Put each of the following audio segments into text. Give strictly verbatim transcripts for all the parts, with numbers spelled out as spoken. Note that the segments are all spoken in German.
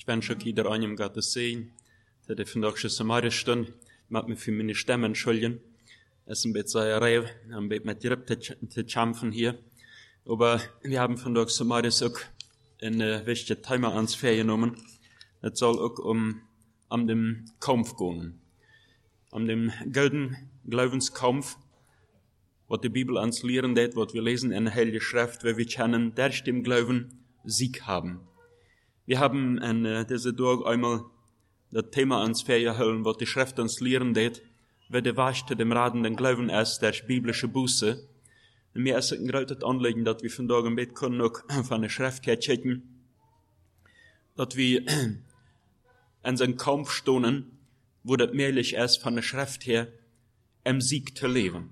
wens ook ieder aan hem Gottes Segen. Dat ik vandaag schon zomaar stond, mag me voor mijn stem entschuldigen. Es ist ein bisschen Säuerei, ein bisschen mit Ripp zu kämpfen hier. Aber wir haben vandaag zomaar auch ein wichtiges Thema ans Ferien genommen. Es soll auch um, um den Kampf gehen. Um den golden Glaubenskampf, was die Bibel ans Lehren lädt, was wir lesen in der Heiligen Schrift, weil wir kennen, durch den Glauben Sieg haben. Wir haben in äh, diese Tag einmal das Thema ans Ferien holen, was die Schrift uns lehren lädt, wer der Wahrheit dem radenden Glauben ist, durch biblische Buße. Und mir ist es ein großes Anliegen, dass wir von Tag und Bett können auch von der Schrift her checken, dass wir in seinem Kampf stehen, wo das möglich ist, von der Schrift her, im Sieg zu leben.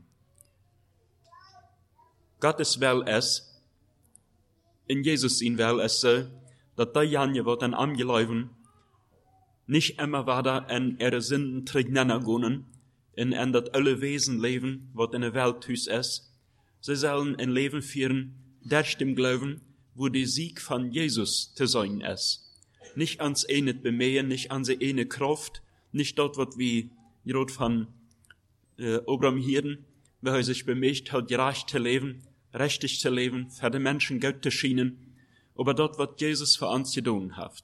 Gottes Will ist, in Jesus sein Will ist so, dass die Janje, die dann angelaufen, nicht immer weiter in ihre Sünden zurücknehmen können, in, in das alle Wesen leben, was in der Welt hüß ist. Sie sollen ein Leben führen, durch dem Glauben, wo der Sieg von Jesus zu sein ist. Nicht ans eine Bemähen, nicht an die eine Kraft, nicht dort, was wie gerade von äh, Abraham Hirden, wer er sich bemächt hat, gerecht zu leben, richtig zu leben, für die Menschen Gott zu schienen, aber dort, was Jesus für uns getan hat.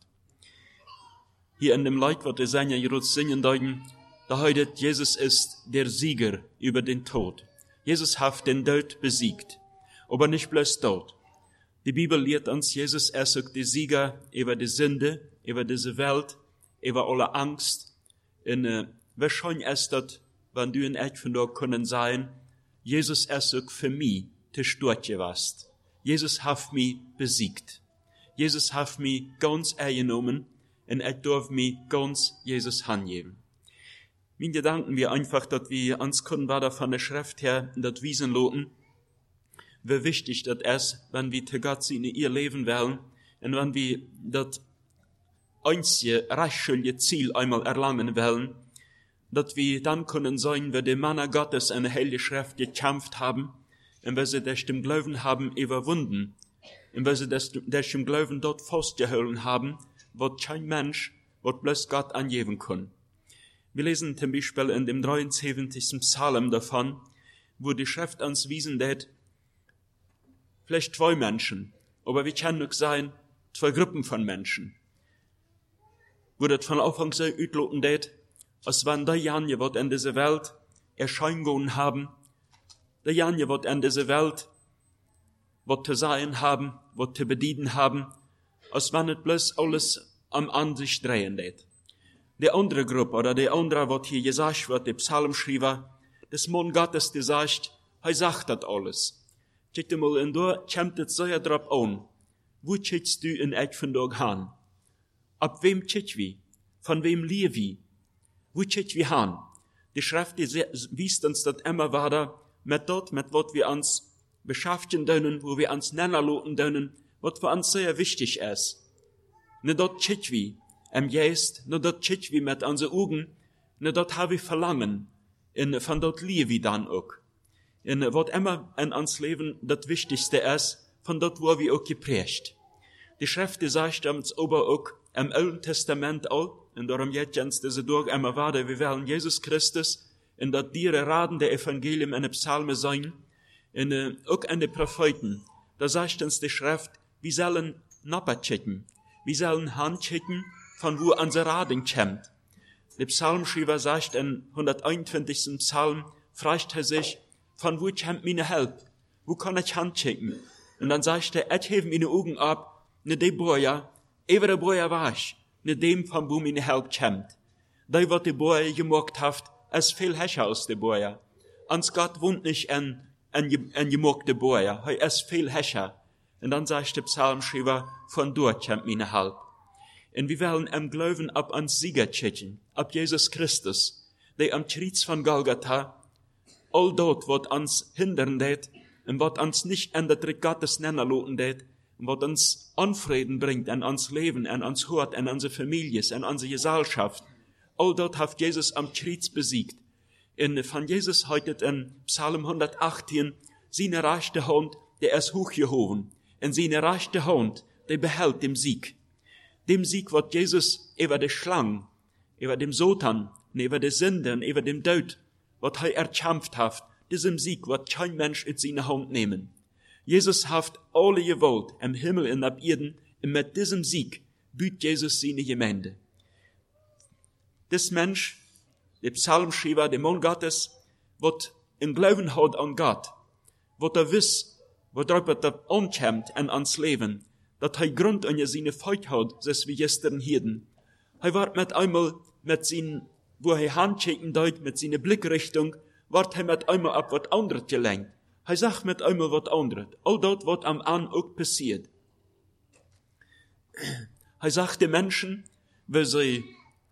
Hier in dem Lied, was wir singen, gerade singen deuten, da heute Jesus ist der Sieger über den Tod. Jesus hat den Tod besiegt, aber nicht bloß dort. Die Bibel lehrt uns, Jesus ist auch der Sieger über die Sünde, über diese Welt, über alle Angst. Und äh, wahrscheinlich ist das, wenn du in echt von da können sein, Jesus ist auch für mich zu Sturz gewesen. Jesus hat mich besiegt. Jesus hat mich ganz eingenommen und ich darf mich ganz Jesus hingeben. Mein Gedanken wir einfach, dass wir uns können weiter von der Schrift her das wiesen loten, wie wichtig das ist, wenn wir zu Gott in ihr Leben wollen und wenn wir das einzige rechtschuldige Ziel einmal erlangen wollen, dass wir dann können sein, wie die Männer Gottes in der Heiligen Schrift gekämpft haben und weil sie durch den Glauben haben überwunden und weil sie durch den Glauben dort festgehalten haben, was kein Mensch, was bloß Gott angeben kann. Wir lesen zum Beispiel in dem dreiundsiebzigsten Psalm davon, wo die Schrift uns wiesen lädt, vielleicht zwei Menschen, aber wir können auch sein, zwei Gruppen von Menschen. Wo das von Anfang so utloten lädt, als wenn die Janje, die in dieser Welt Erscheinungen haben, die Janje, die in dieser Welt was zu sein haben, was zu bedienen haben, als wenn es bloß alles am an sich drehen lädt. Die andere Gruppe, oder die andere, was hier gesagt wird, der Psalmschreiber, das Mann Gottes, der sagt, er sagt das alles. Schaut mal, und da kommt es sehr drauf an, wo schaust du in echt von Tag hin? Ab wem schaut wir? Von wem lieben wir? Wo schaut wir hin? Die Schrift, die wies uns das immer weiter, mit dort, mit was wir uns beschäftigen können, wo wir uns nennen lassen können, was für uns sehr wichtig ist. Nicht dort schaut wir im Geist, nicht dort schaut wir mit unseren Augen, nicht dort haben wir Verlangen, und von dort lieben wir dann auch. Und was immer in uns Leben das Wichtigste ist, von dort wo wir auch geprägt. Die Schrift, die sagt uns aber auch im Alten Testament auch, und darum jetzt uns diese Tag immer weiter, wir wollen Jesus Christus, in dat diere raden der Evangelium in den Psalmen sein, und äh, auch in den Propheten, da sagt uns die Schrift, wir sollen Napper checken, wir sollen Hand checken, von wo unser Raden kommt. Der Psalmschreiber sagt in hunderteinundzwanzigsten Psalm, fragt er sich, von wo kommt meine Hilfe? Wo kann ich Hand checken? Und dann sagt er, ich hebe meine Augen ab, ne de Boja, ever der Boja war ich, ne dem, von wo meine Hilfe kommt. Da wird die Boja gemacht hat, ist viel höher als die Boja. Ans Gott wohnt nicht in, in, in gemachte Boja, er ist viel höher. Und dann sagt der Psalmschreiber, von dort kommt meine Hilfe. Und wir wollen im Glauben ab ans Sieger checken, ab Jesus Christus, der am Kreuz von Golgatha, all dort, was uns hindern lädt, und was uns nicht an der Trick Gottes nennen lassen lädt, und was uns Unfrieden bringt an uns Leben, an uns Hort, an unsere Familie, an unsere Gesellschaft. All dort hat Jesus am Kreuz besiegt. Und von Jesus heute in Psalm hundertachtzehn, seine rechte Hand, der ist hochgehoben, und seine rechte Hand, der behält den Sieg. dem Sieg, wat Jesus über die Schlange, über dem Satan, über die Sünden, über dem Tod, wat er erkämpft hat, diesem Sieg, wat kein Mensch in seine Hand nehmen. Jesus hat alle Gewalt im Himmel und auf Erden, und mit diesem Sieg büht Jesus seine Gemeinde. Das Mensch, der Psalmschreiber, der Mann Gottes, wat in Glauben hat an Gott, wat er wiss, worauf er ankommt und ans Leben, dat er Grund an seine Feit hat, so wie gestern Hirden. Er war mit einmal mit seinen, wo er Handschicken deut, mit seiner Blickrichtung, ward er mit einmal ab wat anderes gelenkt. Er sagt mit einmal wat anderes. All dort, wat am An auch passiert. Er sagt den Menschen, wenn sie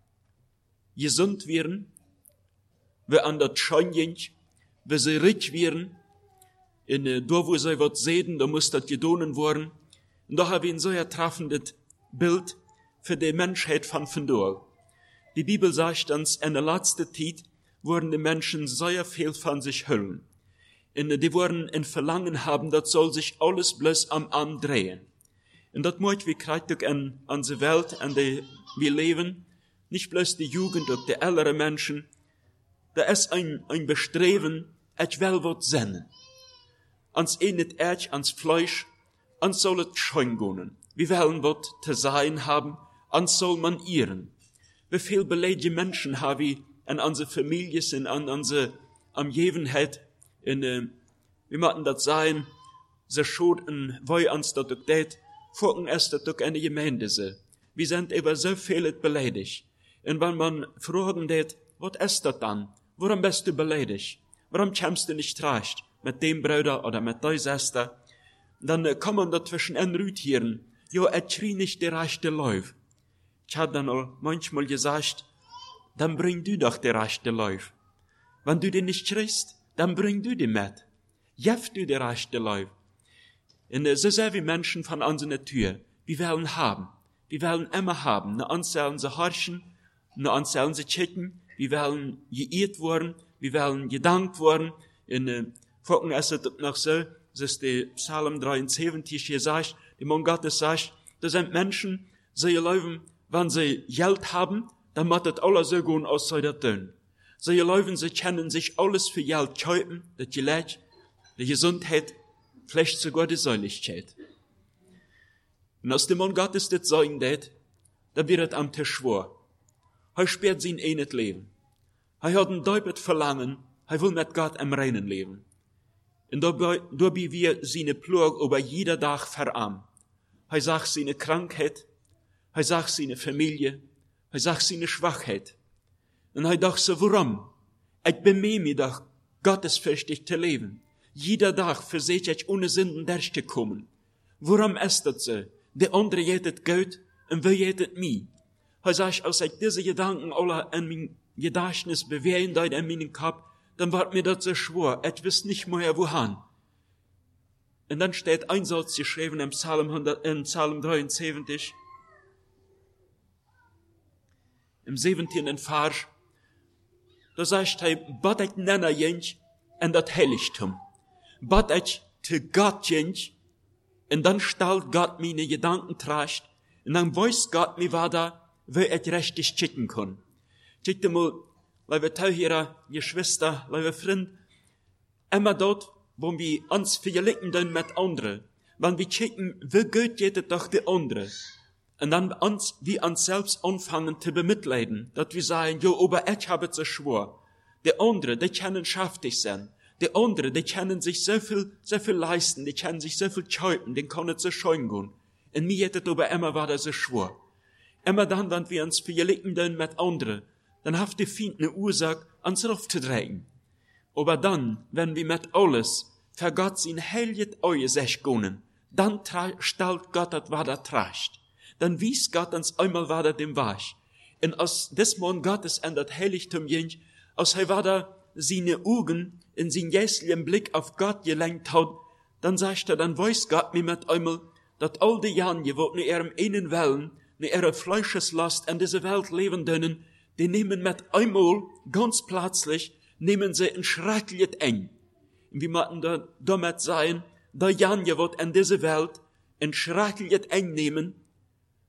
gesund werden, wenn an das Schein ging, wenn sie reich werden, in äh, da wo sie wat sehen, da muss das gedonen worden. Und da habe ich ein so ertreffendes Bild für die Menschheit von Vendor. Die Bibel sagt uns, in der letzten Zeit wurden die Menschen sehr viel von sich hüllen. Und die wurden ein Verlangen haben, das soll sich alles bloß am An drehen. Und das möchte wir kriegen an unsere Welt, an der wir leben, nicht bloß die Jugend und die älteren Menschen. Da ist ein, ein Bestreben, ich will was sehen. Ans eh nicht Erz, ans Fleisch, ans soll es schön gehen. Wir wollen was zu sein haben, ans soll man ihren. Wie viel beleidigte Menschen haben wir an unsere Familien und an unsere Umgebenheit. Und äh, wir möchten das sein, so schoten, weil uns das auch das, folgen es das auch eine Gemeinde ist. Wir sind über so viel beleidigt. Und wenn man fragen das, was ist das dann? Warum bist du beleidigt? Warum kommst du nicht recht mit dem Bruder oder mit der Schwester? Dann äh, kann man dazwischen entrütieren. Jo, er schrie nicht der rechte Lauf. Ich habe dann auch manchmal gesagt, dann bring du doch der rechte Lauf. Wenn du den nicht kriegst, dann bring du den mit. Jeff du der rechte Lauf. Und äh, so sehr wie Menschen von unserer Natur, wir wollen haben. Wir wollen immer haben. Na uns sollen sie horchen, na uns sollen sie checken. Wir wollen geirrt worden, wir wollen gedankt worden. In äh, Folgen ist es noch so, das ist der Psalm dreiundsiebzig hier sagt, der Mann Gottes sagt, das sind Menschen, sie leben, wenn sie Geld haben, dann macht das alles so gut aus, sei das tun. Sie leben, sie kennen sich alles für Geld kaufen, das Geleit, die Gesundheit, vielleicht sogar die Säuligkeit. Und als der Mann Gottes das sagen wird, dann wird es am Tisch schwor. Er sperrt sein eines Leben. Er hat ein deupet Verlangen, er will mit Gott im Reinen leben. Und dabei, dabei wir seine Plug über jeder Tag verarmen. Er sagt seine Krankheit, er sagt seine Familie, er sagt seine Schwachheit. Und er dachte so, warum? Ich bemühe mich doch, gottesfürchtig zu leben. Jeder Tag versehe ich ohne Sünden durchzukommen. Warum ist das so? Der andere jetet Gott und wir jetet mich. Er sagt, als ich diese Gedanken alle in mein Gedächtnis bewegen dort in meinen Kopf, dann wird mir das so schwer, ich weiß nicht mehr wohin. Und dann steht ein Satz geschrieben im Psalm, hundert, in Psalm dreiundsiebzig, im siebzehnten Vers, da sagt er, bat ich nenne jens in das Heiligtum. Bat ich zu Gott jens, und dann stellt Gott meine Gedanken tracht, und dann weiß Gott mir, was da, wo ich richtig schicken kann. Schickte mal, liebe Tauhierer, Geschwister, liebe Freund, immer dort, wo wir uns vergleichen mit anderen, wenn wir schicken, wie gut geht es doch die andere. Und dann uns, wie uns selbst anfangen zu bemitleiden, dass wir sagen, jo, aber ich habe es so schwer. Die andere, die können schaftig sein. Die andere, die können sich so viel, so viel leisten, die können sich so viel schäupen, die können so schön gehen. Und mir hätte es aber immer war das so schwer. Immer dann, wenn wir uns vergleichen mit anderen, dann hat die Feind eine Ursache, uns aufzudrehen. Aber dann, wenn wir mit alles für Gott sein heiliges Auge sich gehen, dann stellt Gott das, was er trägt. Dann wies Gott uns einmal, was er dem war. Und als des Mann Gottes in das Heiligtum ging, als er war da seine Augen in seinen jässlichen Blick auf Gott gelenkt hat, dann sagt er, dann weiß Gott mir mit einmal, dass all die Jahre, die in ihrem einen Wellen, in ihrer Fleischeslast in dieser Welt leben dürfen, die nehmen mit einmal, ganz plötzlich, nehmen sie ein schreckliches Eng. Und wir möchten da damit sein, da Jan wird in dieser Welt ein schreckliches Eng nehmen,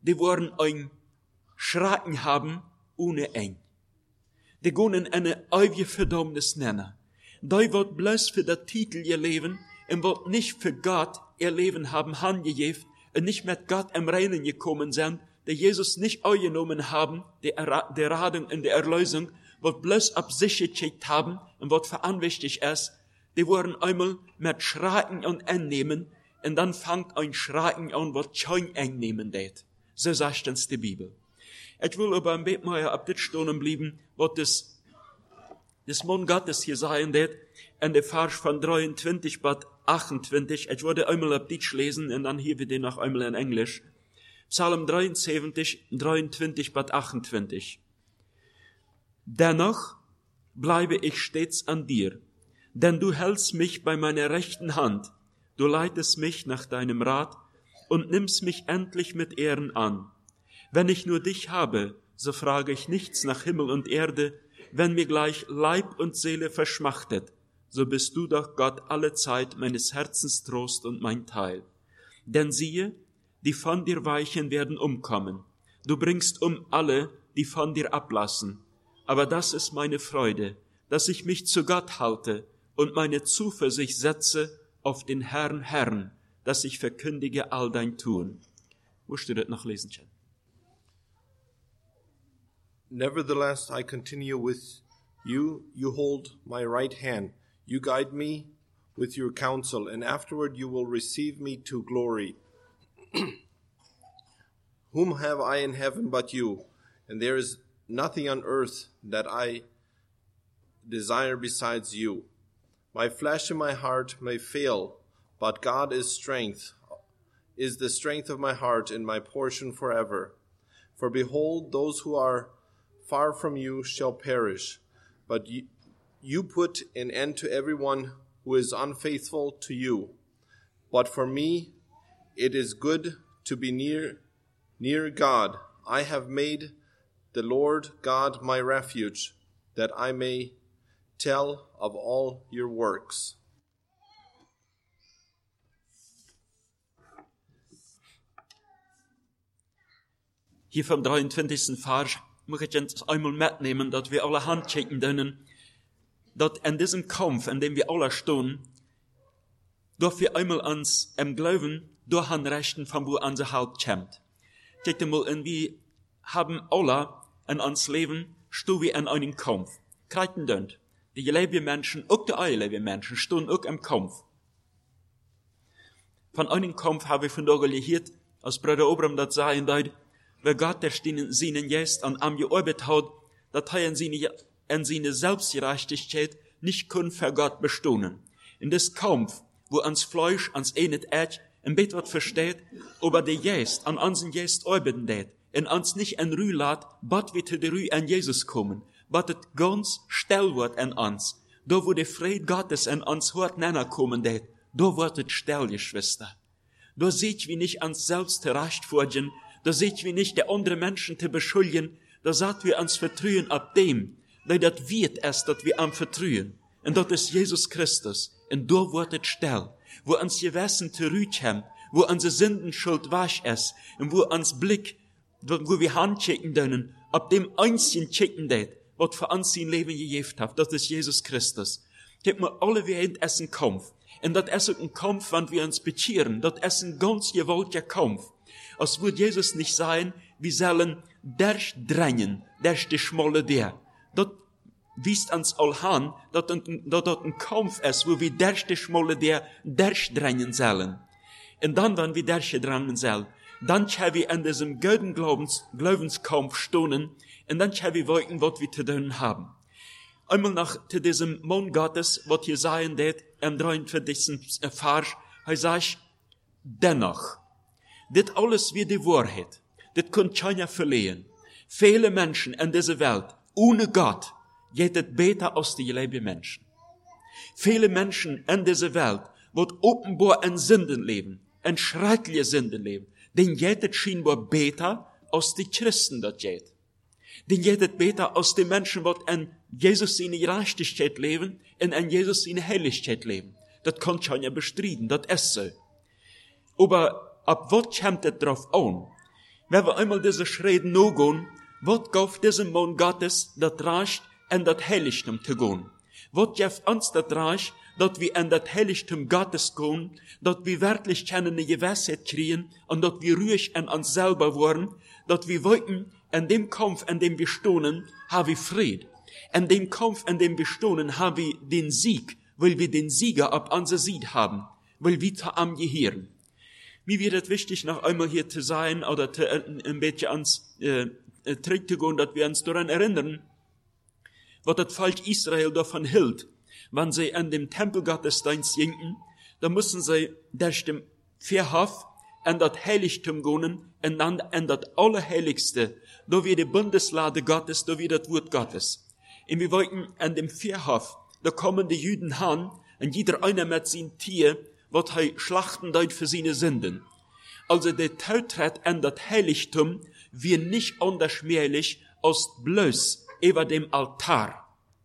die wollen ein Schrecken haben ohne Eng. Die gehen eine ewige Verdammnis nennen. Die wird bloß für den Titel ihr Leben und wird nicht für Gott ihr Leben haben handgegeben und nicht mit Gott im Reinen gekommen sind, die Jesus nicht angenommen haben, die, die Radung in der Erlösung, wird bloß ab sich gecheckt haben und wird verantwortlich ist, die wollen einmal mit Schrecken und annehmen und dann fängt ein Schrecken an, was kein eng nehmen wird. So sagt uns die Bibel. Ich will aber ein bisschen mehr ab dit stehen bleiben, was das, das Mann Gottes hier sagen wird, in der Vers von dreiundzwanzig bis achtundzwanzig. Ich würde einmal ab dit lesen und dann hier wieder noch einmal in Englisch. Psalm dreiundsiebzig, dreiundzwanzig bis achtundzwanzig. Dennoch bleibe ich stets an dir, denn du hältst mich bei meiner rechten Hand. Du leitest mich nach deinem Rat und nimmst mich endlich mit Ehren an. Wenn ich nur dich habe, so frage ich nichts nach Himmel und Erde. Wenn mir gleich Leib und Seele verschmachtet, so bist du doch Gott alle Zeit meines Herzens Trost und mein Teil. Denn siehe, die von dir weichen werden umkommen. Du bringst um alle, die von dir ablassen. Aber das ist meine Freude, dass ich mich zu Gott halte und meine Zuversicht setze auf den Herrn, Herrn, dass ich verkündige all dein Tun. Wo steht das noch lesen, Chen? Nevertheless, I continue with you. You hold my right hand. You guide me with your counsel, and afterward you will receive me to glory. Whom have I in heaven but you? And there is nothing on earth that I desire besides you. My flesh and my heart may fail, but God is strength, is the strength of my heart and my portion forever. For behold, those who are far from you shall perish, but you, you put an end to everyone who is unfaithful to you. But for me, it is good to be near, near God. I have made the Lord God my refuge, that I may tell of all your works. Hier vom dreiundzwanzigsten Vers muss ich jetzt einmal mitnehmen, dass wir alle handchecken können, dass in diesem Kampf, in dem wir alle stehen, dass wir einmal ans im Glauben durch den Rechten von wo unser Haupt kämpft. Check mal, und wir haben alle in uns Leben, stehen wir in einem Kampf. Kreiten dünnt. Die geleibten Menschen, auch die eileben Menschen, stehen auch im Kampf. Von einem Kampf habe ich von da gehört, als Bruder Obram das sagen deit, weil Gott der seinen Geist an am gearbeitet hat, dass er in seine, in seine Selbstgerechtigkeit nicht können für Gott bestehen. In das Kampf, wo ans Fleisch, ans Enet Erd, ein Bett wird versteht, aber der Geist an unseren Geist arbeiten det, und uns nicht in Ruhe lässt, bat wir zu der Ruhe an Jesus kommen, bat es ganz still wird an uns. Da wo der Friede Gottes an uns hört näher kommen det, da wird es still, Geschwister. Da seht wir nicht ans selbst rechtfertigen, da seht wir nicht, der andere Menschen zu beschuldigen, da sagt wir ans Vertrauen ab dem, da das wird es, dass wir am Vertrauen. Und das ist Jesus Christus. Und da wird es still, wo ans Gewissen zurückkommt, wo unsere Sündenschuld wasch ist, und wo ans Blick, wo wir handchecken können, ab dem einzigen checken det, was für uns sein Leben gegeben hat, das ist Jesus Christus. Gib mir alle Welt ist ein Kampf. Und das ist ein Kampf, wenn wir uns bekehren. Das ist ein ganz gewaltiger Kampf. Als würde Jesus nicht sagen, wir sollen durchdrängen, durch die schmale der. Das wiest uns all an, dass das ein Kampf ist, wo wir durch die schmale der durchdrängen sollen. Und dann, wenn wir durchdrängen sollen, dann können wir in diesem guten Glaubens, Glaubenskampf stehen, und dann können wir wissen, was wir zu tun haben. Einmal nach zu diesem Mann Gottes, was hier sagen wird, im dreiundvierzigsten Vers, er sagt, dennoch, das alles wie die Wahrheit, das kann keiner verlieren. Viele Menschen in dieser Welt, ohne Gott, geht es besser als die geliebten Menschen. Viele Menschen in dieser Welt, wird offenbar in Sünden leben, in schreckliche Sünden leben, den geht es scheinbar besser als die Christen das geht. Den geht es besser als die Menschen, die in Jesus seine Gerechtigkeit leben und in Jesus seine Heiligkeit leben. Das kann keiner bestreiten, das ist so. Aber ab was kommt es drauf an? wenn wir einmal diese Schritte noch gehen, wird auf diesem Mann Gottes das Reich und das Heiligtum zu gehen. Wird gibt uns das Reich, dass wir in das Heiligtum Gottes gehen, dass wir wirklich keine Gewissheit kriegen und dass wir ruhig in uns selber werden, dass wir wollten, in dem Kampf, in dem wir stehen, haben wir Frieden. In dem Kampf, in dem wir stehen, haben wir den Sieg, weil wir den Sieger auf unserer Seite haben, weil wir zu ihm gehören. Mir wird es wichtig, noch einmal hier zu sein, oder zu, äh, ein bisschen ans äh, Trick zu gehen, dass wir uns daran erinnern, was das Volk Israel davon hielt. Wenn sie an dem Tempelgottesdienst gingen, dann mussten sie durch den Verhof in das Heiligtum gehen, und dann in das Allerheiligste, da wie die Bundeslade Gottes, da wie das Wort Gottes. Und wir wollten an dem Verhof, da kommen die Juden hin, und jeder einer mit seinem Tier, was er schlachten dort für seine Sünden. Also der Tautritt in das Heiligtum wird nicht unterschmählich als bloß über dem Altar.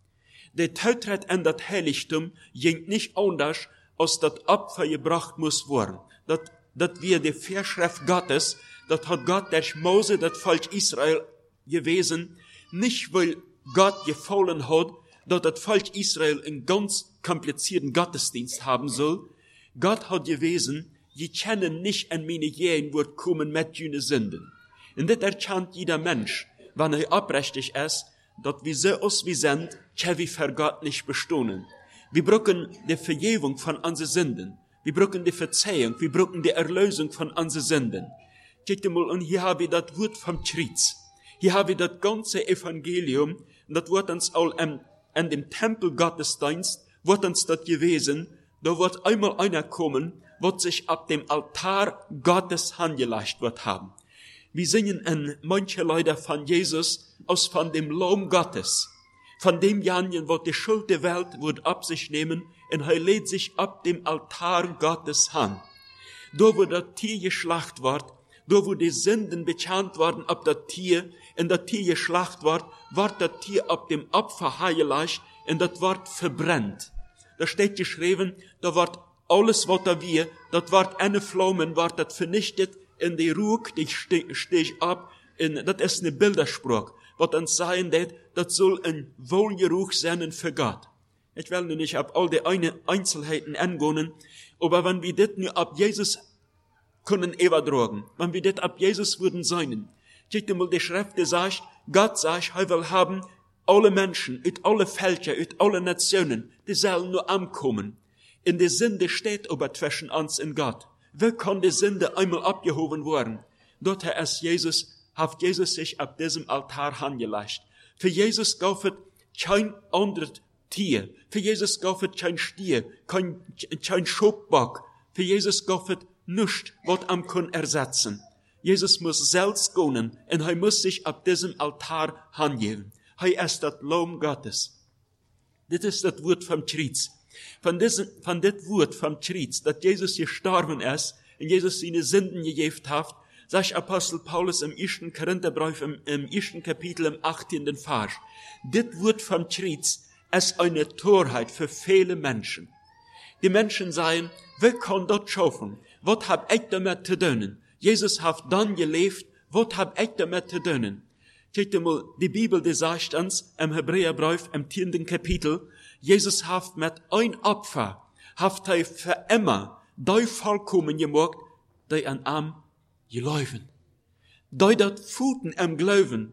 Der Tautritt in das Heiligtum ging nicht anders, als das Opfer gebracht muss werden. Das, das wird die Vorschrift Gottes, das hat Gott durch Mose, das Volk Israel gewesen, nicht weil Gott gefallen hat, dass das Volk Israel einen ganz komplizierten Gottesdienst haben soll. Gott hat gewesen, die kennen nicht an meine Gehen, wird kommen mit jene Sünden. Und das erkennt jeder Mensch, wenn er abrechtig ist, dass wir so aus wie sind, können wir für Gott nicht bestehen. Wir brauchen die Vergebung von unseren Sünden. Wir brauchen die Verzeihung. Wir brauchen die Erlösung von unseren Sünden. Guckt mal, und hier habe ich das Wort vom Kreuz. Hier habe ich das ganze Evangelium, und das wird uns all an, an dem Tempelgottesdienst, wird uns das gewesen, da wird einmal einer kommen, wird sich ab dem Altar Gottes angelegt wird haben. Wir singen in manche Leute von Jesus aus von dem Lamm Gottes, von dem Janjen, wo die Schuld der Welt wird ab sich nehmen, und er lädt sich ab dem Altar Gottes an. Da wo das Tier geschlacht wird, da wo die Sünden bekannt worden ab das Tier, und das Tier geschlacht wird, wird das Tier ab dem Opfer heilig, und das wird verbrennt. Da steht geschrieben, da wird alles, was da wir, das wird eine Flammen, wird das vernichtet, in die Ruhe, die stich ab, in, das ist eine Bilderspruch, was uns sagen wird, das soll ein Wohlgeruch sein für Gott. Ich will nur nicht ab all die Einzelheiten angehen, aber wenn wir das nur ab Jesus können übertragen, wenn wir das ab Jesus würden sein, guck dir mal, die Schrift sagt, Gott sagt, er will haben, alle Menschen, uit alle Völker, uit alle Nationen, die sollen nur ankommen. In der Sünde steht aber zwischen uns und Gott. Wie kann die Sünde einmal abgehoben werden? Dort ist Jesus, hat Jesus sich ab diesem Altar angelegt. Für Jesus gab es kein anderes Tier. Für Jesus gab es kein Stier, kein, kein Schubbock. Für Jesus gab es nichts, was am kann ersetzen. Jesus muss selbst gehen und er muss sich ab diesem Altar angeben. Er ist das Lamm Gottes. Das ist das Wort vom Kreuz. Von diesem, von das Wort vom Kreuz, dass Jesus gestorben ist und Jesus seine Sünden gegeben hat, sagt Apostel Paulus im ersten Korintherbrief, im, im ersten Kapitel, im achtzehnten Vers. Das Wort vom Kreuz ist eine Torheit für viele Menschen. Die Menschen sagen, wer kann das schaffen? Was hab ich damit zu tun? Jesus hat dann gelebt, was hab ich damit zu tun? Schaut mal, die Bibel, die sagt uns im Hebräerbrief, im zehnten Kapitel, Jesus hat mit ein Opfer, hat er für immer die vollkommen gemacht, die an ihm gelaufen. Die dat Pfoten am Glauben,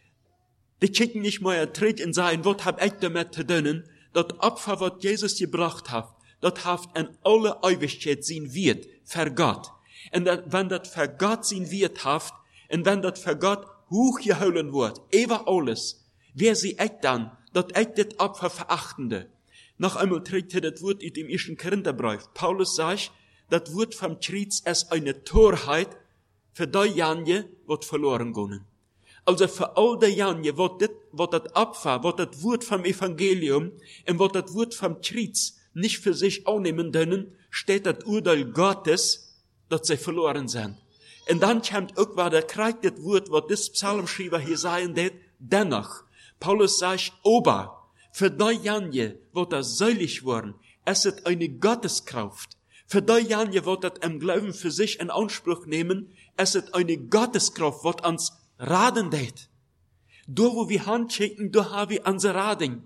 die kicken nicht mehr tritt und sagen, was hab ich damit zu tun? Das Opfer, was Jesus gebracht hat, das hat in alle Ewigkeit sein wird, für Gott. Und dat, wenn das für Gott sein wird hat, und wenn das für Gott hochgeholen wird, über alles, wer sie echt dann, dat echt das Opfer verachtende. Noch einmal trägt er das Wort in dem ersten Korintherbrief. Paulus sagt, das Wort vom Kreuz ist eine Torheit für die Janje, wat verloren gehen. Also für all die Janje, wat das, wat das Opfer, wat das Wort vom Evangelium und wat das Wort vom Kreuz nicht für sich annehmen können, steht das Urteil Gottes, dass sie verloren sind. Und dann kommt auch wieder, kriegt das Wort, was das Psalmschreiber hier sagen wird, dennoch. Paulus sagt, aber, für die Janje, wo das selig worden, es ist eine Gotteskraft. Für die Janje, wo das im Glauben für sich in Anspruch nehmen, es ist eine Gotteskraft, was uns raden tät. Da, wo wir handschicken, da haben wir unser Rading.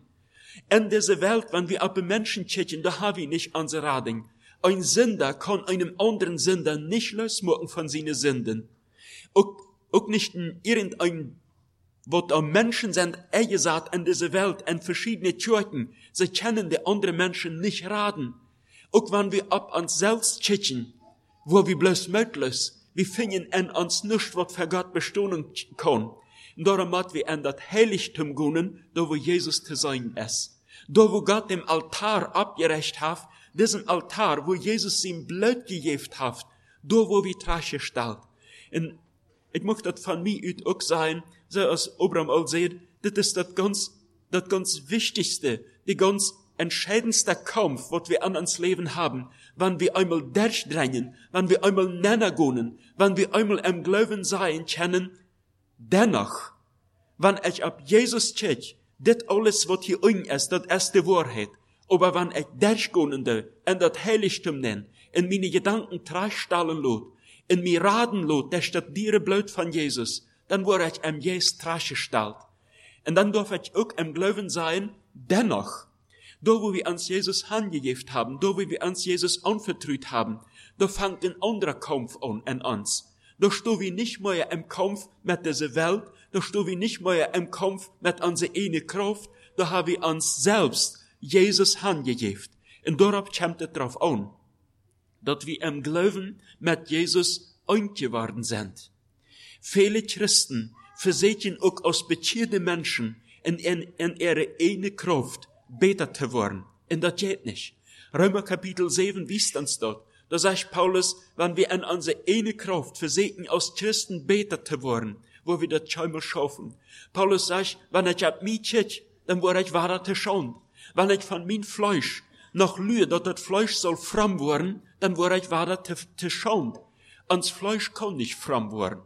In dieser Welt, wenn wir auf Menschen schicken, da haben wir nicht unser Rading. Ein Sünder kann einem anderen Sünder nicht losmachen von seinen Sünden. Auch, auch nicht in irgendein, was da Menschen sind, eingesagt in dieser Welt, in verschiedene Kirchen. Sie können die anderen Menschen nicht raten. Auch wenn wir ab uns selbst schicken, wo wir bloß möglich, wir finden in uns nicht, was für Gott bestehen kann. Und darum müssen wir in das Heiligtum gehen, da wo Jesus zu sein ist. Da wo Gott dem Altar abgerecht hat, diesen Altar, wo Jesus ihm Blut gegeben hat, da wo wir Trasche stellt. Und ich möchte das von mir aus auch sagen, so als Abraham auch sagt, das ist das ganz, das ganz Wichtigste, die ganz entscheidendste Kampf, was wir an uns Leben haben, wenn wir einmal durchdrängen, wenn wir einmal näher gehen, wenn wir einmal im Glauben sein können, dennoch, wenn ich ab Jesus check, das alles, was hier unten ist, das ist die Wahrheit. Aber wenn ich durchgehende, in das Heiligtum nenne, in meine Gedanken trashstellen lot, in mir raden lot, der statt dir Blut von Jesus, dann wurde ich im Jesus trash gestellt. Und dann darf ich auch im Glauben sein, dennoch, da wo wir uns Jesus hingegeben haben, da wo wir uns Jesus anvertraut haben, da fängt ein anderer Kampf an in uns. Da stehen wir nicht mehr im Kampf mit dieser Welt, da stehen wir nicht mehr im Kampf mit unserer eigenen Kraft, da haben wir uns selbst Jesus hingegeben. Und darauf kommt es drauf an, dass wir im Glauben mit Jesus eingeworden sind. Viele Christen versuchen auch aus bekehrten Menschen in, in, in ihre eigene Kraft besser zu werden. Und das geht nicht. Römer Kapitel sieben wies uns dort. Da sagt Paulus, wenn wir in unsere eine Kraft versuchen, aus Christen besser zu werden, wo wir das schon mal schaffen. Paulus sagt, wenn ich ab mich schick, dann werde ich weiter zu schauen. Wenn ich von mein Fleisch noch lühe, dass das Fleisch soll fromm werden, dann werde ich weiter zu, zu schauen. Ans Fleisch kann nicht fromm werden.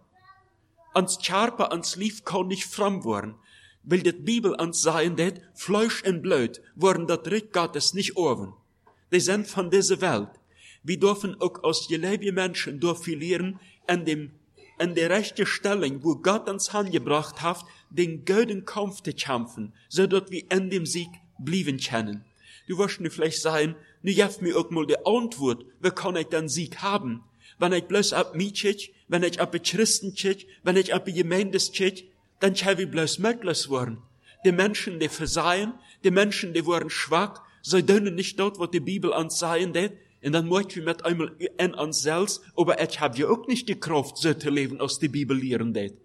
Ans Scharpe, ans Lief kann nicht fromm werden. Weil die Bibel uns sagen, dass Fleisch und Blut worden das Reich Gottes nicht oben. Die sind von dieser Welt. Wir dürfen auch aus geleibten Menschen durchverlieren, in dem, in der rechten Stellung, wo Gott uns angebracht hat, den guten Kampf zu kämpfen, so dass wir in dem Sieg blieben können. Du wirst mir vielleicht sagen, nu gib mir auch mal die Antwort, wie kann ich den Sieg haben? Wenn ich bloß ab mich schick, wenn ich ab die Christen schick, wenn ich ab die Gemeinde schick, dann kann ich bloß möglich werden. Die Menschen, die versagen, die Menschen, die waren schwach, sie dürfen nicht dort, was die Bibel uns sagen wird, und dann möchten wir mit einmal in uns selbst, aber ich habe ja auch nicht die Kraft, so zu leben, aus der Bibel lehren wird.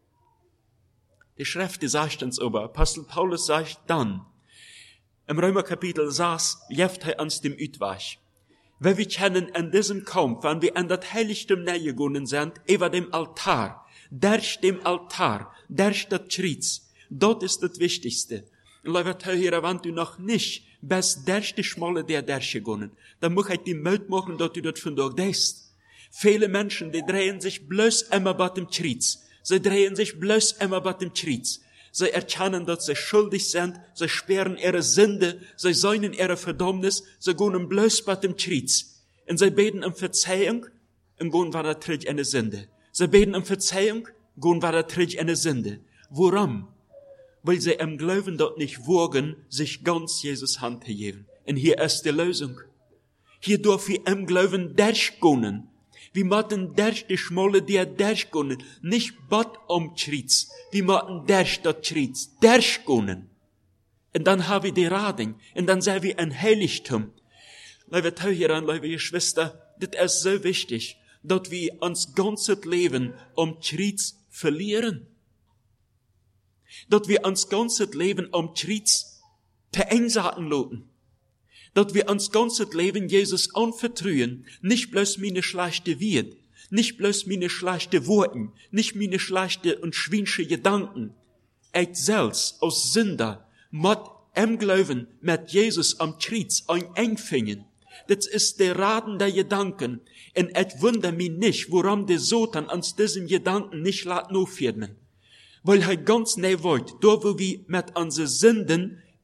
Die Schrift, die sagt uns aber, Apostel Paulus sagt dann, im Römerkapitel sechs, jeft er uns dem Utwach. Weil wir kennen in diesem Kampf, wenn wir an das Heiligtum näher gegangen sind, über dem Altar, durch dem Altar, durch das Kreuz, dort ist das Wichtigste. Lieber Zuhörer, wenn du noch nicht bis durch die Schmolle der durchgegangen, dann muss ich die Mut machen, dass du das von dort denkst. Viele Menschen, die drehen sich bloß immer bei dem Kreuz. Sie drehen sich bloß immer bei dem Kreuz. Sie erkennen, dass sie schuldig sind, sie sperren ihre Sünde, sie säunen ihre Verdammnis, sie gehen bloß bei dem Kreuz. Und sie beten um Verzeihung, und gehen weiter tritt eine Sünde. Sie beten um Verzeihung, gehen weiter tritt eine Sünde. Warum? Weil sie im Glauben dort nicht wagen, sich ganz Jesus Hand zu geben. Und hier ist die Lösung. Hier dürfen wir im Glauben durchgehen. Wir müssen durch die Schmolle, die durchgehen. Nicht bad um Kreuz. Wir müssen durch das Kreuz durchgehen. Und dann haben wir die Rading. Und dann sind wir ein Heiligtum. Liebe Zuhörer, liebe Geschwister, das ist so wichtig, dass wir uns ganzes Leben um Kreuz verlieren. Dass wir uns ganzes Leben um Kreuz vereinsaten lassen. Dass wir uns ganzes Leben Jesus anvertrauen, nicht bloß meine schlechte Wert, nicht bloß meine schlechte Worten, nicht meine schlechte und schwinsche Gedanken. Ich selbst als Sünder muss im Glauben mit Jesus am Kreuz ein Engfingen. Das ist der Raden der Gedanken. Und ich wundere mich nicht, warum der Satan uns diesen Gedanken nicht lässt aufhören. Weil er ganz nah wollt, da wo wir mit unseren Sünden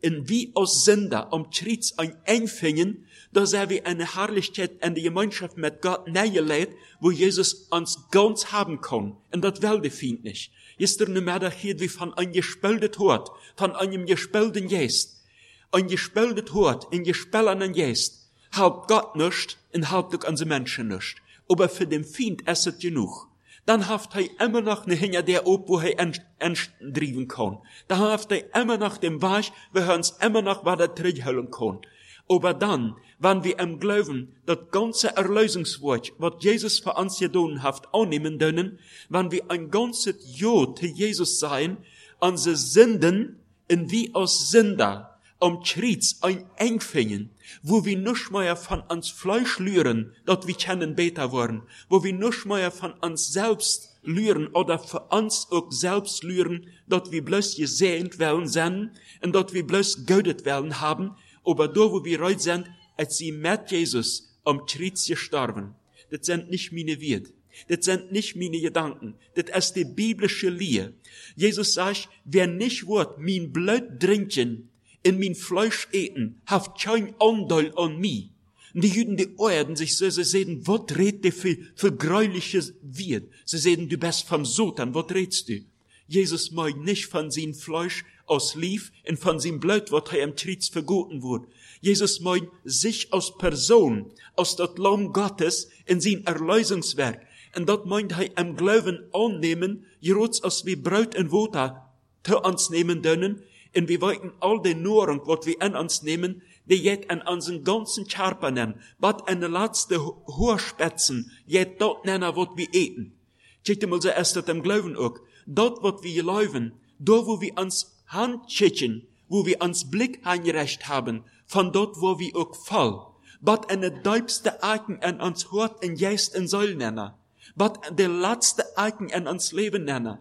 in wie aus Sünder um Tritz ein Einfingen, da sei wie eine Herrlichkeit in die Gemeinschaft mit Gott näher lädt, wo Jesus uns ganz haben kann. Und das will der Feind nicht. Ist er nicht mehr da hier wie von einem gespülten Hort, von einem gespülten Geist. Ein gespülten Hort, ein gespülten Geist, halb Gott nicht und halb auch unsere Menschen nicht. Aber für den Feind ist es genug. Dann haft er immer noch ne hinter der ob, wo er entdriven kann. Dann haft er immer noch den Weg, wo er uns immer noch weiter zurückholen kann. Aber dann, wenn wir im Glauben das ganze Erlösungswort, was Jesus für uns getan hat, annehmen können, wenn wir ein ganzes Ja zu Jesus sein, unsere Sünden in wie aus Sünder um Schritz ein Engfingen, wo wir nicht mehr von uns Fleisch lüren, dort wir können besser worden, wo wir nicht mehr von uns selbst lüren oder für uns auch selbst lüren, dort wir bloß gesehnt werden sind und dort wir bloß gödet werden haben, aber da, wo wir heute sind, als sie mit Jesus am Kreuz gestorben. Das sind nicht meine Werte. Das sind nicht meine Gedanken. Das ist die biblische Lehre. Jesus sagt, wer nicht wird, mein Blut trinken, in mein Fleisch eten, haft kein Anteil an mir. Und die Juden, die ehrten sich so, sie sehen, was redet der für, für gräuliches Wirt? Sie sehen, du bist vom Satan, was redest du? Jesus meint nicht von seinem Fleisch aus Lief und von seinem Blut, was er im Kreuz vergoten wurde. Jesus meint sich als Person, aus das Lamm Gottes in sein Erlösungswerk. Und das meint er im Glauben annehmen, jerots als wie Brot und Wasser zu uns nehmen können, und wir wollten all die Nahrung, was wir an uns nehmen, die jet an unseren ganzen Körper nehmen, was an den letzten Horspätzen, jet dort nennen, was wir eten. Schaut mal so erst das im Glauben auch. Dort, was wir glauben, dort, wo wir uns Handschicken, wo wir uns Blick eingerecht haben, von dort, wo wir auch fall, was an der deibste Eiken an uns Hort und Geist und Seul nennen, was der letzte Eiken an uns Leben nennen.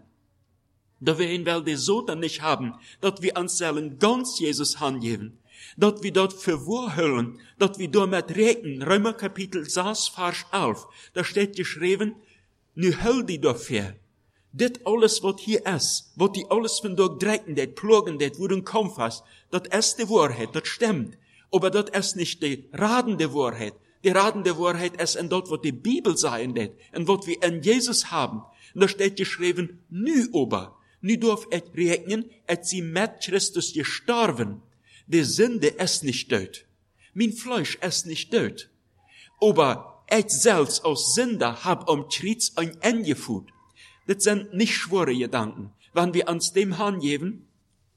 Da wir ihn wel die Soten nicht haben, dass wir uns selben ganz Jesus hingeben, dass wir dort verwurhöllen, dass wir damit reden. Römer Kapitel sechs, Vers elf, da steht geschrieben, nu höll die dafür. Dit alles, was hier ist, was die alles von dort drecken, det, plogen, det, wo du Kampf hast, das ist die Wahrheit, das stimmt. Aber das ist nicht die radende Wahrheit. Die radende Wahrheit ist in dort, was die Bibel sagen, det, und was wir in Jesus haben. Und da steht geschrieben, nu aber. Nu darf et regnen, et sie mit Christus gestorben. Die Sünde ist nicht tot. Mein Fleisch ist nicht tot. Aber et selbst als Sünder hab am Kreuz ein Ende geführt. Das sind nicht schwere Gedanken. Wenn wir uns dem hingeben,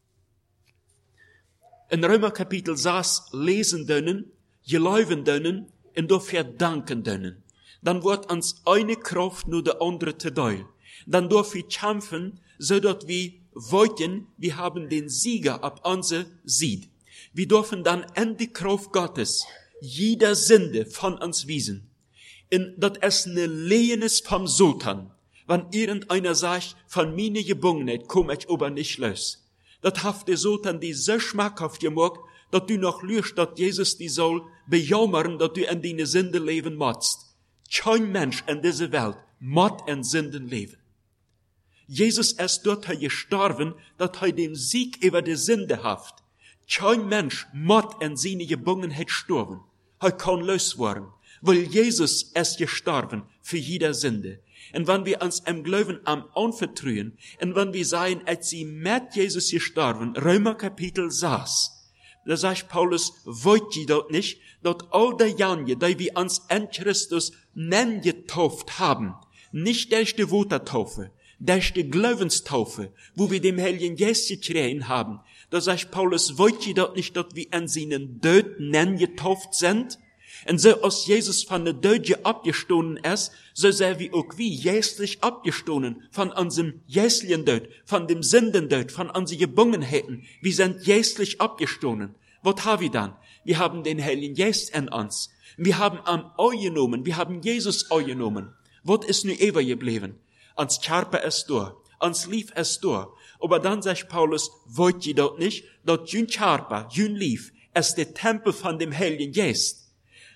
in Römer Kapitel sechs lesen können, geläufen können und dafür danken können, dann wird uns eine Kraft nur der andere zu teil. Dann dürfen wir kämpfen, so dass wir wollten, wir haben den Sieger ab unser Sieg. Wir dürfen dann in die Kraft Gottes jeder Sünde von uns wiesen. Und das ist eine Lehenes vom Satan. Wenn irgendeiner sagt, von meiner Gebungenheit komm ich aber nicht los. Das hat der Satan die so schmackhaft gemacht, dass du noch lügst, dass Jesus die soll bejammern, dass du in deine Sünde leben musst. Kein Mensch in dieser Welt muss in Sünden leben. Jesus ist dort gestorben, dass er den Sieg über die Sünde hat. Kein Mensch muss in seine Gebungenheit sterben. Er kann loswerden, weil Jesus ist gestorben für jede Sünde. Und wenn wir uns im Glauben am anvertrauen, und wenn wir sagen, als sie mit Jesus gestorben, Römer Kapitel sechs, da sagt Paulus, wollt ihr dort nicht, dass all die Jahre, die wir uns in Christus nennen getauft haben, nicht durch die Wassertaufe, durch die Glaubenstaufe, wo wir dem Heiligen Geist gekriegt haben, da sagt Paulus, wollt ihr dort nicht, dass wir an seinen Tod nennen getauft sind? Und so als Jesus von der Tod abgestoßen ist, so sind wir auch wie jästlich abgestoßen von unserem jästlichen Tod, von dem Sündentod, von unseren Gebungenheiten. Wir sind jästlich abgestoßen. Was haben wir dann? Wir haben den Heiligen Geist in uns. Wir haben am Ei genommen, wir haben Jesus Ei genommen. Was ist nun ewig geblieben? Ans Körper ist da, ans Lief ist da. Aber dann sagt Paulus, wollt ihr dort nicht, dass jün Körper, jün Lief, ist der Tempel von dem Heiligen Geist.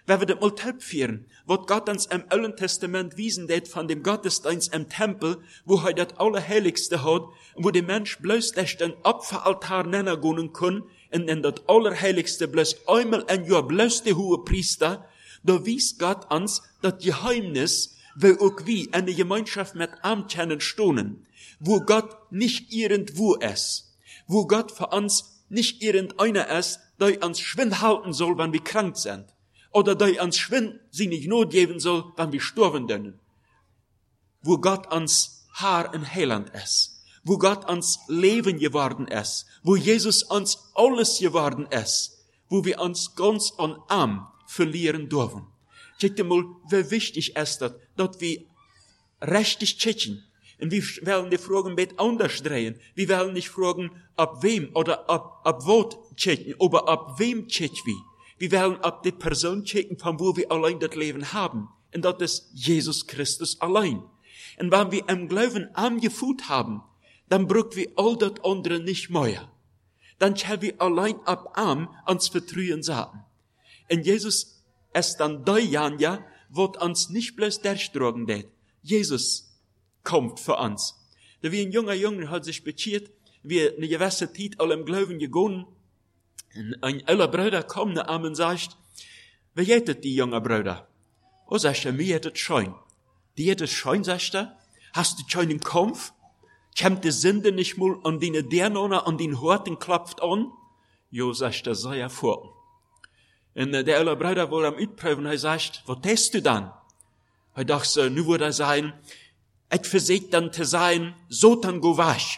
wenn wir das mal töpfieren, was Gott uns im Alten Testament wiesen det von dem Gottesdienst im Tempel, wo er das Allerheiligste hat, wo der Mensch bloß durch den Opferaltar nennen gehen kann, und in das Allerheiligste bloß einmal ein Jahr bloß der hohe Priester, da wies Gott uns das Geheimnis, wo auch wie eine Gemeinschaft mit ihm kennen stohnen, wo Gott nicht irgendwo ist, wo Gott für uns nicht irgendeiner ist, der uns schwind halten soll, wenn wir krank sind, oder der uns schwind sie nicht Not geben soll, wenn wir sterben können, wo Gott uns Haar in Heiland ist, wo Gott uns Leben geworden ist, wo Jesus uns alles geworden ist, wo wir uns ganz an ihm verlieren dürfen. Check dir mal, wie wichtig ist das, dass wir richtig checken. Und wir wollen die Fragen mit anders drehen. Wir wollen nicht fragen, ab wem oder ab, ab wo checken, aber ab wem checken wir. Wir wollen ab die Person checken, von wo wir allein das Leben haben. Und das ist Jesus Christus allein. Und wenn wir im Glauben angefühlt haben, dann brauchen wir all das andere nicht mehr. Dann können wir allein ab am ans Vertrauen sagen. Und Jesus ist dann der Janja, wird uns nicht bloß durchtragen wird. Jesus kommt für uns. Da wie ein junger Junge hat sich bekehrt, wie eine gewisse Zeit alle im Glauben gegangen. Und ein älterer Bruder kommt nach ihm und sagt, wie geht es die junge Bruder? Oh, sagt er, mir geht es schön. Die geht es schön, sagt er. Hast du schon im Kampf? Kommt die Sünde nicht mal an deine Dernona, an den Horten klopft an? Jo, sagt er, sei ja vor. Und der ältere Bruder wurde am Utprüfen, er sagt, was tust du dann? Er dachte, nu würde er sein, et verseht dann zu sein, so dann go wasch.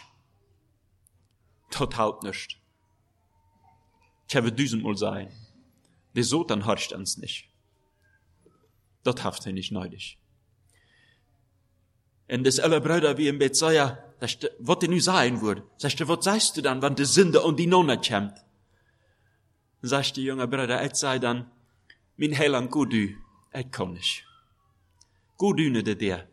Tot halt nicht. Ich habe düsenmal sein. Der so dann harscht uns nicht. Dort haft er nicht neidisch. Und das ältere Bruder wie im Bett sagt, ja, was er nu sein würde. Sagst du, was sagst du dann, wenn die Sünde und die Nonne kommt? Sagt der junge Bruder, et sei dann, mein Heiland, gut du, et kann nicht. Gut du nicht der.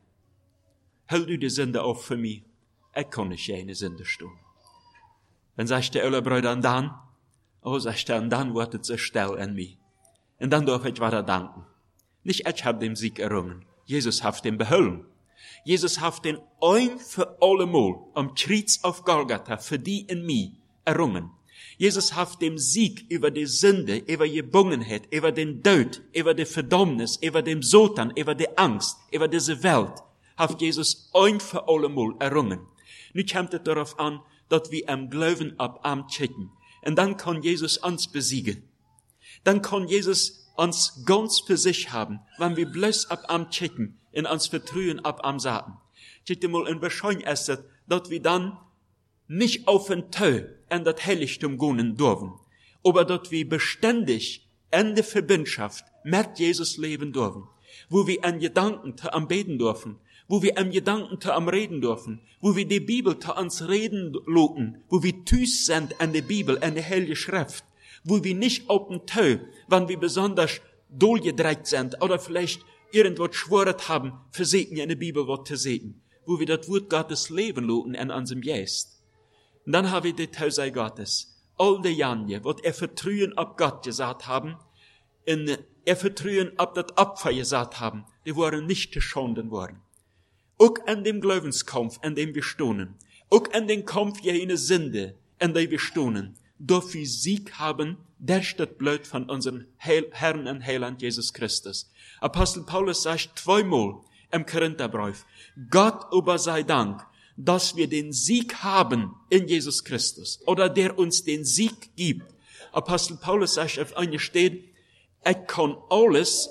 Hol du die Sünde auf für mich, et kann nicht jene Sünde stehen. Dann sagt der ältere Bruder, und dann, oh, sagt er, und dann wird es so still in mir. Und dann darf ich weiter danken. Nicht ich hab den Sieg errungen, Jesus hat den behalten. Jesus hat den ein für allemal am Kreuz auf Golgatha für die in mir errungen. Jesus hat den Sieg über die Sünde, über die Gebungenheit, über den Tod, über die Verdammnis, über den Satan, über die Angst, über diese Welt, hat Jesus ein für allemal errungen. Nu kommt es darauf an, dass wir am Glauben ab am checken. Und dann kann Jesus uns besiegen. Dann kann Jesus uns ganz für sich haben, wenn wir bloß ab am checken, in uns Vertrauen ab am sagen. Check dir mal, und wahrscheinlich ist es, dass wir dann nicht auf den Tau in das Heiligtum gehen dürfen, aber dass wir beständig in der Verbundschaft mit Jesus leben dürfen, wo wir an Gedanken zu am beten dürfen, wo wir an Gedanken zu am reden dürfen, wo wir die Bibel zu uns reden loten, wo wir tüß sind an der Bibel, an der Heilige Schrift, wo wir nicht auf den Tau, wenn wir besonders dohlgedreht sind oder vielleicht irgendwas schworet haben, versegen in der Bibel was zu sehen, wo wir das Wort Gottes leben loten in unserem Geist. Und dann haben wir die Tausei Gottes. All die Janje, was er Vertrauen ab Gott gesagt haben, in er Vertrauen ab das Opfer gesagt haben, die waren nicht geschonden worden. Auch an dem Glaubenskampf, an dem wir stohnen, auch an dem Kampf jene Sünde, an dem wir stohnen, dürfen wir Sieg haben, durch das Blut von unserem Heil, Herrn und Heiland Jesus Christus. Apostel Paulus sagt zweimal im Korintherbrief, Gott aber sei Dank, dass wir den Sieg haben in Jesus Christus, oder der uns den Sieg gibt. Apostel Paulus sagt auf eine steht, ich kann alles,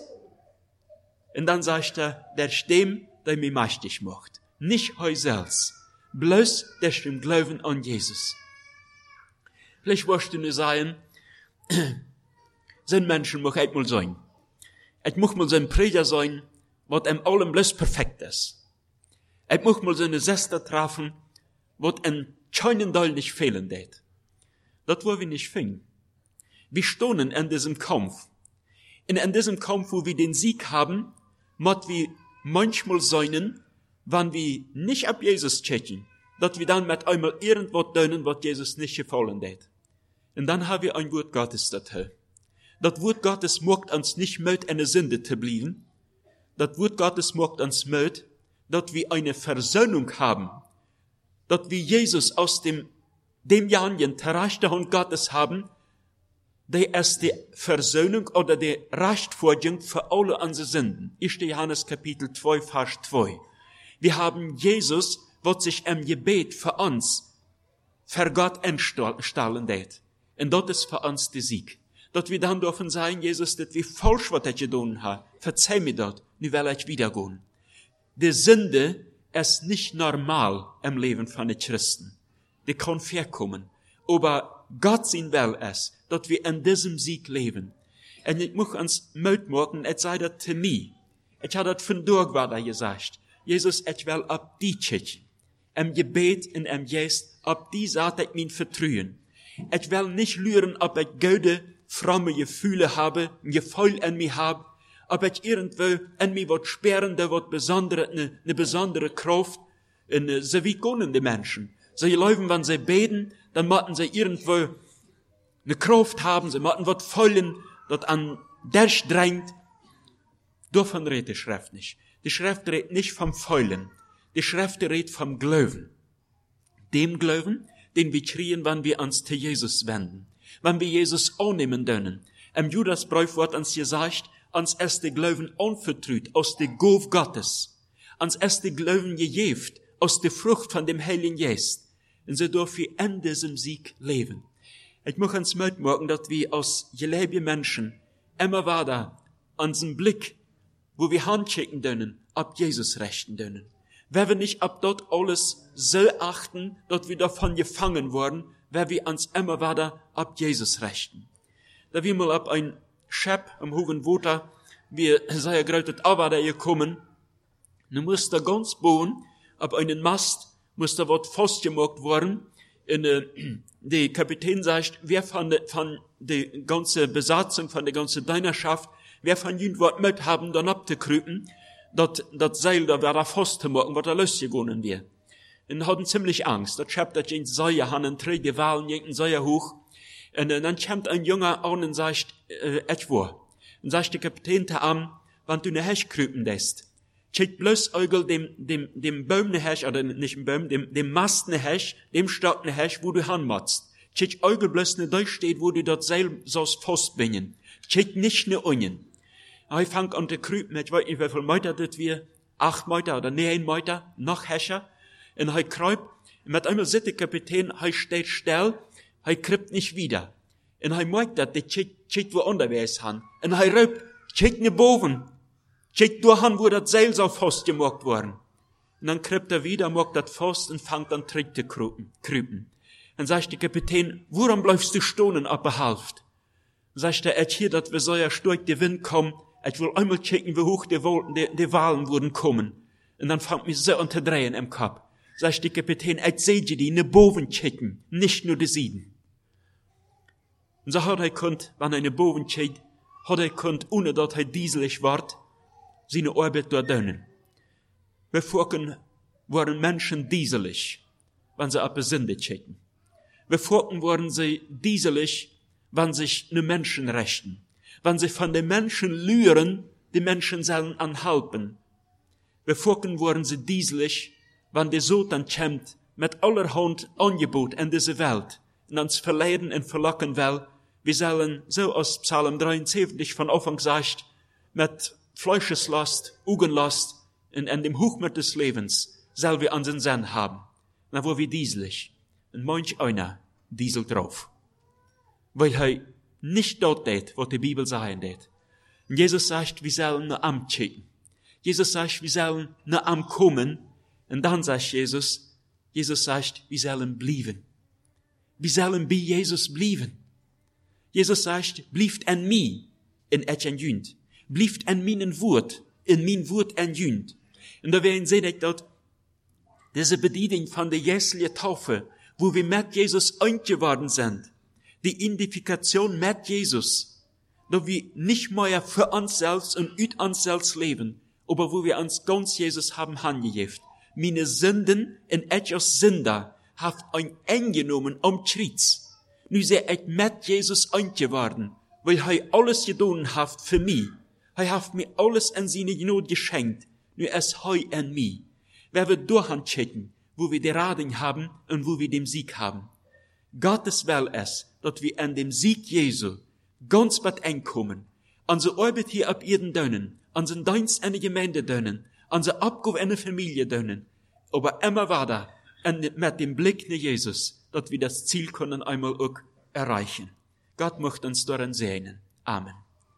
und dann sagt er, der Stimme, der mich mächtig macht. Nicht heu selbst, bloß durch den Glauben an Jesus. Vielleicht wirst du nur sagen, sind Menschen muss ich mal sein. Ich muss mal so ein Prediger sein, was in allem bloß perfekt ist. Ich muss mal so eine Sester treffen, was in keinen Teil nicht fehlen wird. Das wollen wir nicht finden. Wir stehen in diesem Kampf. Und in diesem Kampf, wo wir den Sieg haben, muss wir manchmal sein, wenn wir nicht ab Jesus checken, dass wir dann mit einmal irgendwas tun, was Jesus nicht gefallen hat. Und dann haben wir ein Wort Gottes dazu. Das Wort Gottes macht uns nicht mit, eine Sünde zu bleiben. Das Wort Gottes macht uns mit, dass wir eine Versöhnung haben. Dass wir Jesus aus dem, dem Janjen, der rechte Hand Gottes haben, der ist die Versöhnung oder die Rechtfertigung für alle unsere Sünden. erster Johannes Kapitel zwei, Vers zwei. Wir haben Jesus, was sich im Gebet für uns, für Gott entstellen hat. Und das ist für uns der Sieg. Dass wir dann dürfen sagen, Jesus, dass wir falsch was ich getan habe. Verzeih mir das, nu will ich wiedergehen. Die Sünde ist nicht normal im Leben von den Christen. Die kann vorkommen. Aber Gott sein Will ist, dass wir in diesem Sieg leben. Und ich muss uns Mut machen, es sei das zu mir. Ich habe das von durch weiter gesagt. Jesus, ich will ab die Tschitsch. Im Gebet und im Geist, ab die Sache ich mich vertrauen. Ich will nicht lüren, ob ich gute, fromme Gefühle habe, ein Gefühl in mir habe, ob ich irgendwo in mir was sperrende, was besondere, eine, eine besondere Kraft, in, so wie können die Menschen. Sie laufen, wenn sie beten, dann müssen sie irgendwo eine Kraft haben, sie müssen was fühlen, das an der drängt. Davon redet die Schrift nicht. Die Schrift redet nicht vom Fühlen. Die Schrift redet vom Glauben. Dem Glauben, den wir kriegen, wenn wir uns zu Jesus wenden. Wenn wir Jesus annehmen können. Im Judasbrief wird uns gesagt, uns ist der Glauben anvertraut aus der Gabe Gottes. Uns ist der Glauben gegeben aus der Frucht von dem Heiligen Geist. Und so dürfen wir in diesem Sieg leben. Ich möchte uns mitmachen, dass wir als gelebte Menschen immer weiter unseren Blick, wo wir handschicken können, ab Jesus richten können. Wenn wir nicht ab dort alles so achten, dass wir davon gefangen worden, wenn wir uns immer weiter ab Jesus richten. Da wir mal ab ein Schep am hohen Water, wir sei gerötet Arbeiter gekommen, nun muss da ganz bohen, ab einen Mast, muss da was festgemacht worden, in, äh, die Kapitän sagt, wer von der, von der ganze Besatzung, von der ganzen Dienerschaft, wer von ihnen was mit haben, dann abzukrüpen, dat, dat Seil da wäre festgemacht, was da losgegangen wäre. Und hatten ziemlich Angst. Dat schreibt, dass in Säuer haben, träge Wahlen, jeden Säuer hoch. Und dann kommt ein Junger an und sagt, äh, etwa. Und sagt der Kapitän da an, wenn du ne Hesch krüpen lässt, check bloß Eugel dem, dem, dem Baum ne Hesch, oder nicht dem Baum, dem, dem Mast ne Hesch, dem Stock ne Hesch, wo du hanmatzt. Check Eugel bloß ne durchsteht, wo du dort Seil sollst festbringen. Check nicht ne Onion. Ich fang an zu krüpen, ich weiß nicht, wie viel Meter das wir, acht Meter oder neun Meter, noch Hescher. Und er kräubt, mit einmal sitzt der Kapitän, er steht still, er kriept nicht wieder. Und er merkt, dass der check wo unterwegs han. Und er ruft, check ne boven, check du han, wo das Seil so festgemacht worden. Und dann kriept er wieder, macht das fest und fängt an zurück zu krüpen. Dann sagt der Kapitän, woran bleibst du stehen, ab er halft? Sagt er, et hier, dass wir so ja stark der Wind kommen, ich will einmal checken, wie hoch die, Wolken, die, die Wahlen würden kommen. Und dann fängt mich so an zu drehen im Kopf. Sagt der Kapitän, ich sehe die, ne Boven checken, nicht nur die Sieden. Und so hat er konnt, wenn er eine Boven checkt, hat er konnt, ohne dass er dieselig ward, seine Arbeit dort dünnen. Wir folgen, waren Menschen dieselig, wenn sie ab Sünde checken. Wir folgen, waren sie dieselig, wenn sich ne Menschen rächten. Wenn sie von den Menschen lüren, die Menschen sollen anhalten. Wir folgen, waren sie dieselig, wenn der Satan kommt, mit allerhand Angebot in diese Welt, und uns verleiden und verlocken will, wir sollen, so aus Psalm dreiundsiebzig von Anfang sagt, mit Fleischeslast, Augenlast, und in dem Hochmut des Lebens, sollen wir unseren Sinn haben. Na, wo wir dieselig, und manch einer diesel drauf. Weil er nicht dort tät, was die Bibel sagen tät. Und Jesus sagt, wir sollen nur am checken. Jesus sagt, wir sollen nur am kommen. Und dann sagt Jesus, Jesus sagt, wir sollen blieben. Wir sollen bei Jesus blieben. Jesus sagt, blieft en mij, in et en jünd. Blieft en mijn woord, in mijn woord en jünd. Und da werden sehen, dass diese Bedienung von der jährlichen Taufe, wo wir mit Jesus eingeworden sind, die Identifikation mit Jesus, da wir nicht mehr für uns selbst und üt uns selbst leben, aber wo wir uns ganz Jesus haben hingegeben. Meine Sünden in etwas Sünder haft ein eingenommen am Kreuz. Nu sei ich mit Jesus eingeworden weil er alles getan hat für mich. Er hat mir alles in seine Gnade geschenkt, nur es heu an mich. Wer wir durchchecken, wo wir die Rading haben und wo wir den Sieg haben. Gottes will es, dass wir an dem Sieg Jesu ganz bald einkommen. Unsere Arbeit hier ab Erden dönen, unseren Dienst in der Gemeinde dönen, unsere Abgabe in der Familie dönen. Aber immer weiter mit dem Blick nach Jesus, dass wir das Ziel können einmal auch erreichen. Gott möchte uns daran segnen. Amen.